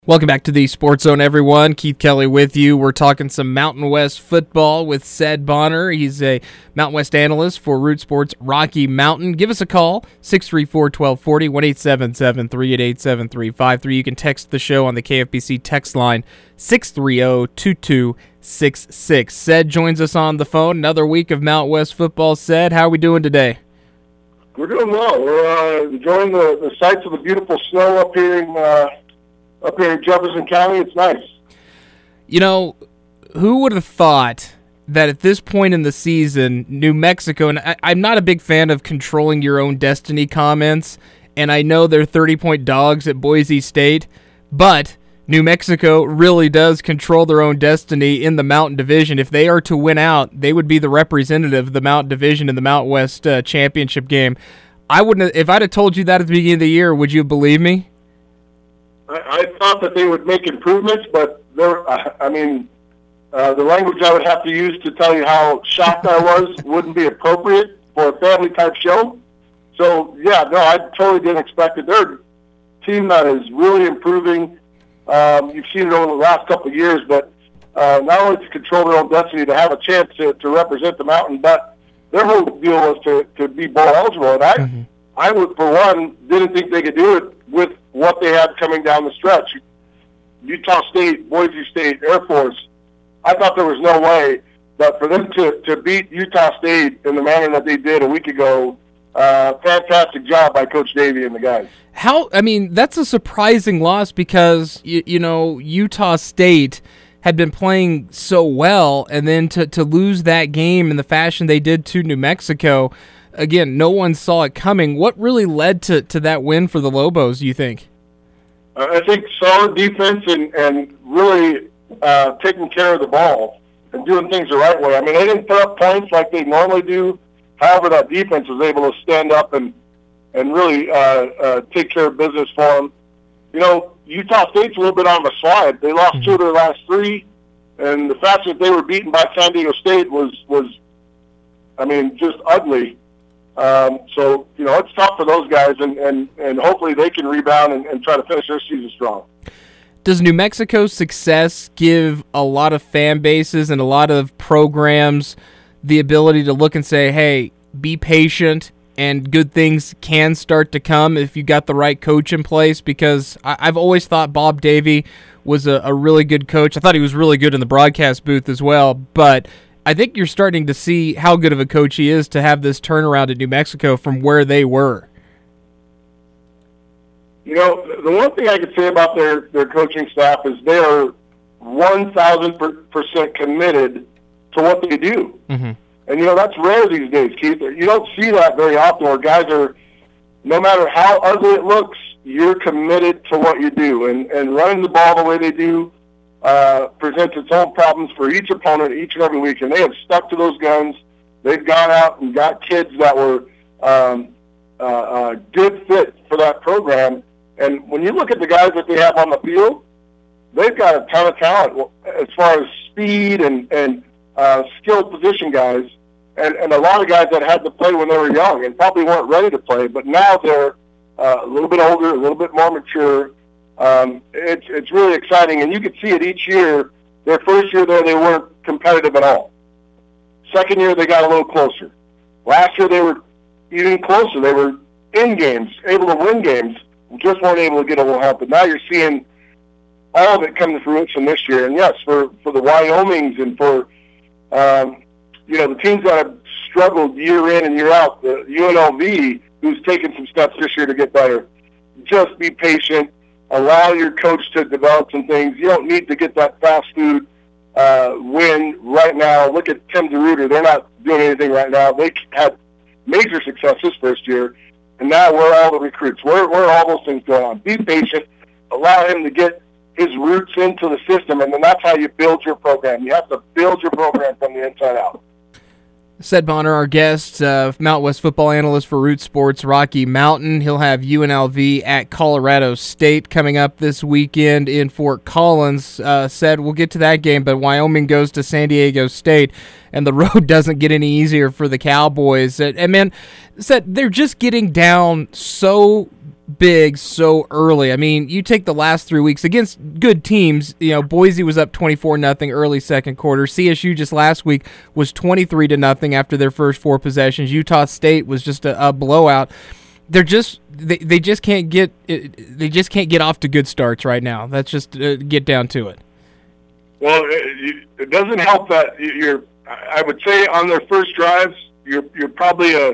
Welcome back to the Sports Zone, everyone. Keith Kelly with you. We're talking some Mountain West football with Ced Bonner. He's a Mountain West analyst for Root Sports Rocky Mountain. Give us a call, 634-1240, 1-877-388-7353. You can text the show on the KFBC text line, 630-2266. Ced joins us on the phone. Another week of Mountain West football. Ced, how are we doing today? We're doing well. We're enjoying the sights of the beautiful snow up here in Jefferson County. It's nice. You know, who would have thought that at this point in the season, New Mexico, and I'm not a big fan of controlling your own destiny comments, and I know they're 30-point dogs at Boise State, but New Mexico really does control their own destiny in the Mountain Division. If they are to win out, they would be the representative of the Mountain Division in the Mountain West championship game. I wouldn't. If I'd have told you that at the beginning of the year, would you believe me? I thought that they would make improvements, but the language I would have to use to tell you how shocked I was wouldn't be appropriate for a family-type show. So, yeah, no, I totally didn't expect it. They're a team that is really improving. You've seen it over the last couple of years, but not only to control their own destiny, to have a chance to represent the Mountain, but their whole deal was to be bowl eligible. And I would, for one, didn't think they could do it with what they had coming down the stretch. Utah State, Boise State, Air Force, I thought there was no way. But for them to beat Utah State in the manner that they did a week ago, fantastic job by Coach Davey and the guys. That's a surprising loss because, Utah State had been playing so well, and then to lose that game in the fashion they did to New Mexico, again, no one saw it coming. What really led to that win for the Lobos, do you think? I think solid defense and really taking care of the ball and doing things the right way. I mean, they didn't put up points like they normally do. However, that defense was able to stand up and really take care of business for them. You know, Utah State's a little bit on the slide. They lost 2 of their last 3, and the fact that they were beaten by San Diego State was just ugly. So, it's tough for those guys, and hopefully they can rebound and try to finish their season strong. Does New Mexico's success give a lot of fan bases and a lot of programs the ability to look and say, hey, be patient and good things can start to come if you got the right coach in place? Because I've always thought Bob Davey was a really good coach. I thought he was really good in the broadcast booth as well, but I think you're starting to see how good of a coach he is to have this turnaround at New Mexico from where they were. You know, the one thing I could say about their coaching staff is they are 1,000% committed to what they do. Mm-hmm. And, that's rare these days, Keith. You don't see that very often where guys are, no matter how ugly it looks, you're committed to what you do. And running the ball the way they do presents its own problems for each opponent each and every week. And they have stuck to those guns. They've gone out and got kids that were a good fit for that program. And when you look at the guys that they have on the field, they've got a ton of talent as far as speed and skilled position guys. And a lot of guys that had to play when they were young and probably weren't ready to play, but now they're a little bit older, a little bit more mature. It's really exciting, and you can see it each year. Their first year there, they weren't competitive at all. Second year, they got a little closer. Last year, they were even closer. They were in games, able to win games, just weren't able to get a little help. But now you're seeing all of it come to fruition this year. And yes, for the Wyomings and for the teams that have struggled year in and year out, the UNLV, who's taken some steps this year to get better. Just be patient. Allow your coach to develop some things. You don't need to get that fast food win right now. Look at Tim DeRuyter. They're not doing anything right now. They had major success this first year, and now where are all the recruits? Where are all those things going on? Be patient. Allow him to get his roots into the system, and then that's how you build your program. You have to build your program from the inside out. Ced Bonner, our guest, Mountain West football analyst for Root Sports Rocky Mountain. He'll have UNLV at Colorado State coming up this weekend in Fort Collins. Ced, we'll get to that game, but Wyoming goes to San Diego State, and the road doesn't get any easier for the Cowboys. And man, Ced, they're just getting down so big so early. I mean, you take the last 3 weeks against good teams. Boise was up 24-0 early second quarter. CSU just last week was 23-0 after their first 4 possessions. Utah State was just a blowout. They just can't get off to good starts right now. Let's just get down to it. Well, it doesn't help that I would say on their first drives, you're probably a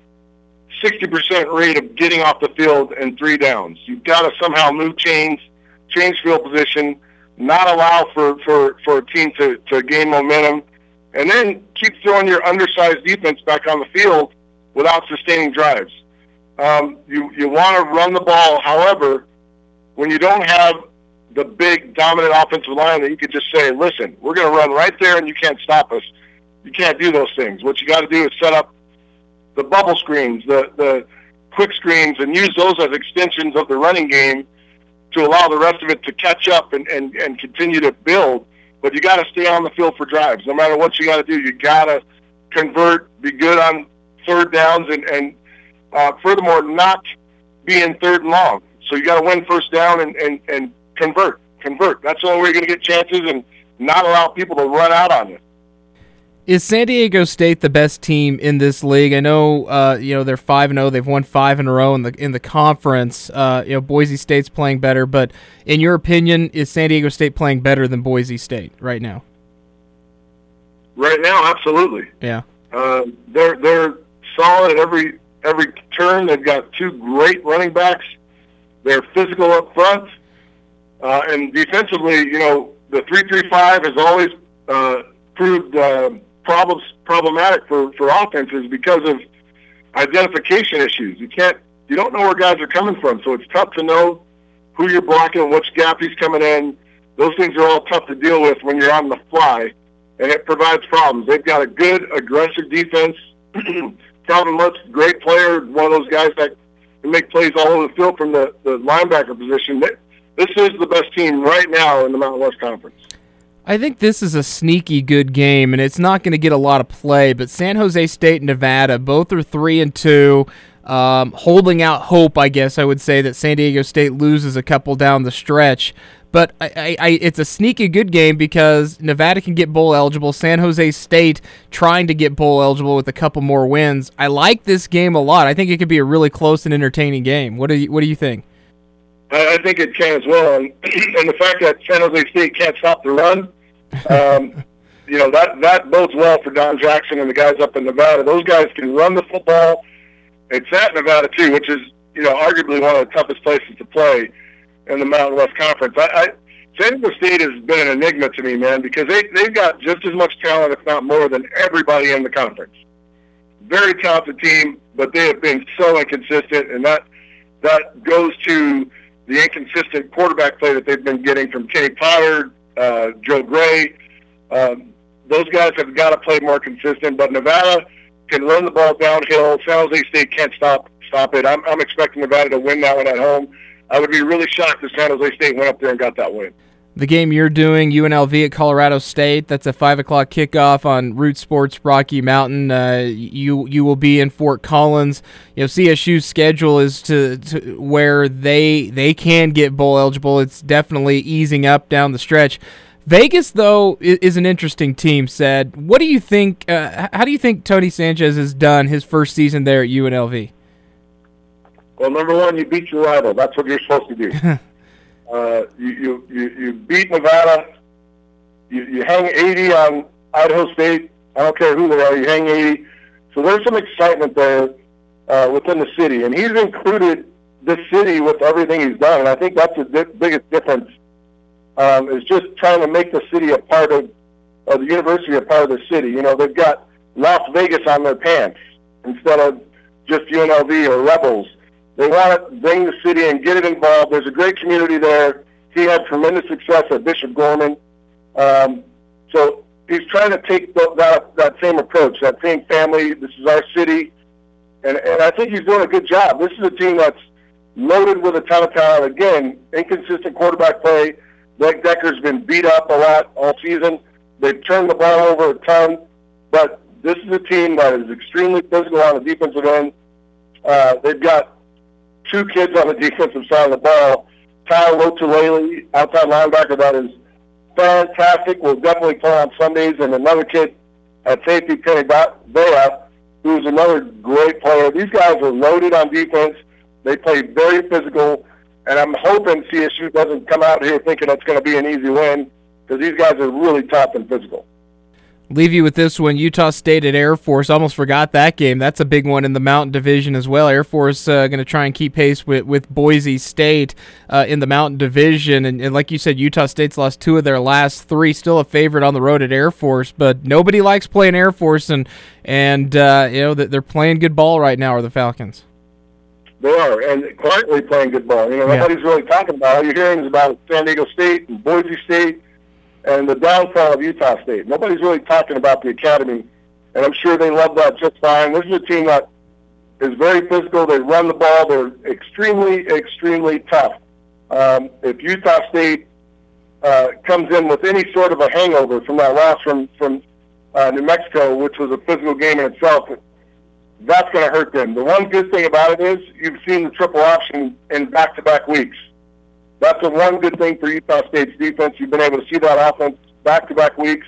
60% rate of getting off the field in 3 downs. You've got to somehow move change field position, not allow for a team to gain momentum, and then keep throwing your undersized defense back on the field without sustaining drives. You want to run the ball. However, when you don't have the big dominant offensive line that you could just say, listen, we're going to run right there and you can't stop us. You can't do those things. What you got to do is set up the bubble screens, the quick screens, and use those as extensions of the running game to allow the rest of it to catch up and continue to build. But you got to stay on the field for drives. No matter what you got to do, you got to convert, be good on third downs, and furthermore, not be in third and long. So you got to win first down and convert. That's the only way you're going to get chances and not allow people to run out on you. Is San Diego State the best team in this league? I know, they're 5-0. They've won 5 in a row in the conference. Boise State's playing better, but in your opinion, is San Diego State playing better than Boise State right now? Right now, absolutely. Yeah. They're solid at every turn. They've got 2 great running backs. They're physical up front, and defensively, the 3-3-5 has always proved problematic for offenses because of identification issues. You don't know where guys are coming from, so it's tough to know who you're blocking, which gap he's coming in. Those things are all tough to deal with when you're on the fly, and it provides problems. They've got a good, aggressive defense. Calvin Lutz, great player, one of those guys that can make plays all over the field from the linebacker position. This is the best team right now in the Mountain West Conference. I think this is a sneaky good game, and it's not going to get a lot of play, but San Jose State and Nevada, both are 3-2, holding out hope, I guess I would say, that San Diego State loses a couple down the stretch. But it's a sneaky good game because Nevada can get bowl eligible. San Jose State trying to get bowl eligible with a couple more wins. I like this game a lot. I think it could be a really close and entertaining game. What do you think? I think it can as well, and the fact that San Jose State can't stop the run, that bodes well for Don Jackson and the guys up in Nevada. Those guys can run the football. It's at Nevada too, which is arguably one of the toughest places to play in the Mountain West Conference. San Diego State has been an enigma to me, man, because they've got just as much talent, if not more, than everybody in the conference. Very talented team, but they have been so inconsistent, and that goes to the inconsistent quarterback play that they've been getting from Kenny Pollard, Joe Gray. Those guys have got to play more consistent, but Nevada can run the ball downhill. San Jose State can't stop it. I'm expecting Nevada to win that one at home. I would be really shocked if San Jose State went up there and got that win. The game you're doing, UNLV at Colorado State, that's a 5 o'clock kickoff on Root Sports Rocky Mountain. You will be in Fort Collins. CSU's schedule is to where they can get bowl eligible. It's definitely easing up down the stretch. Vegas, though, is an interesting team, Said. What do you think? How do you think Tony Sanchez has done his first season there at UNLV? Well, number one, you beat your rival. That's what you're supposed to do. You beat Nevada. You hang 80 on Idaho State. I don't care who they are. You hang 80. So there's some excitement there within the city, and he's included the city with everything he's done. And I think that's the biggest difference. Is just trying to make the city a part of the university, a part of the city. They've got Las Vegas on their pants instead of just UNLV or Rebels. They want to bring the city and get it involved. There's a great community there. He had tremendous success at Bishop Gorman. So he's trying to take that same approach, that same family. This is our city. And I think he's doing a good job. This is a team that's loaded with a ton of talent. Again, inconsistent quarterback play. Blake Decker's been beat up a lot all season. They've turned the ball over a ton. But this is a team that is extremely physical on the defensive end. They've got two kids on the defensive side of the ball. Kyle Lotulele, outside linebacker, that is fantastic. Will definitely play on Sundays. And another kid at safety, Kenny Bea, who's another great player. These guys are loaded on defense. They play very physical. And I'm hoping CSU doesn't come out here thinking it's going to be an easy win, because these guys are really tough and physical. Leave you with this one, Utah State at Air Force. Almost forgot that game. That's a big one in the Mountain Division as well. Air Force going to try and keep pace with Boise State in the Mountain Division. And like you said, Utah State's lost 2 of their last 3. Still a favorite on the road at Air Force, but nobody likes playing Air Force, and they're playing good ball right now, are the Falcons. They are, and quietly playing good ball. Nobody's really talking about it. All you're hearing is about San Diego State and Boise State and the downfall of Utah State. Nobody's really talking about the academy, and I'm sure they love that just fine. This is a team that is very physical. They run the ball. They're extremely, extremely tough. If Utah State comes in with any sort of a hangover from that loss from New Mexico, which was a physical game in itself, that's going to hurt them. The one good thing about it is you've seen the triple option in back-to-back weeks. That's the one good thing for Utah State's defense. You've been able to see that offense back-to-back weeks.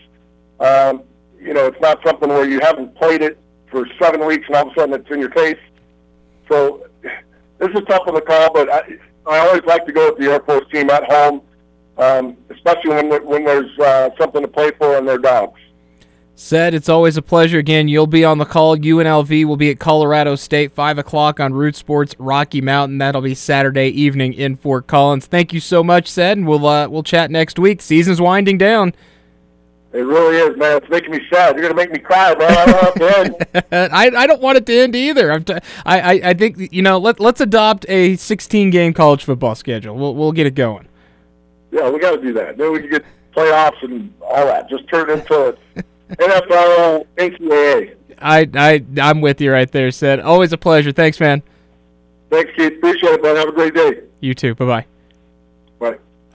It's not something where you haven't played it for 7 weeks and all of a sudden it's in your face. So this is tough on the call, but I always like to go with the Air Force team at home, especially when there's something to play for and they're dogs. Said, it's always a pleasure. Again, you'll be on the call. UNLV will be at Colorado State, 5 o'clock on Root Sports Rocky Mountain. That'll be Saturday evening in Fort Collins. Thank you so much, Said, and we'll chat next week. Season's winding down. It really is, man. It's making me sad. You're going to make me cry, man. I don't want it to end. I don't want it to end either. I think, let's adopt a 16-game college football schedule. We'll get it going. Yeah, we got to do that. Then we can get playoffs and all that. Just turn it into NFL, NCAA. I'm with you right there, Said. Always a pleasure. Thanks, man. Thanks, Keith. Appreciate it, man. Have a great day. You too. Bye-bye.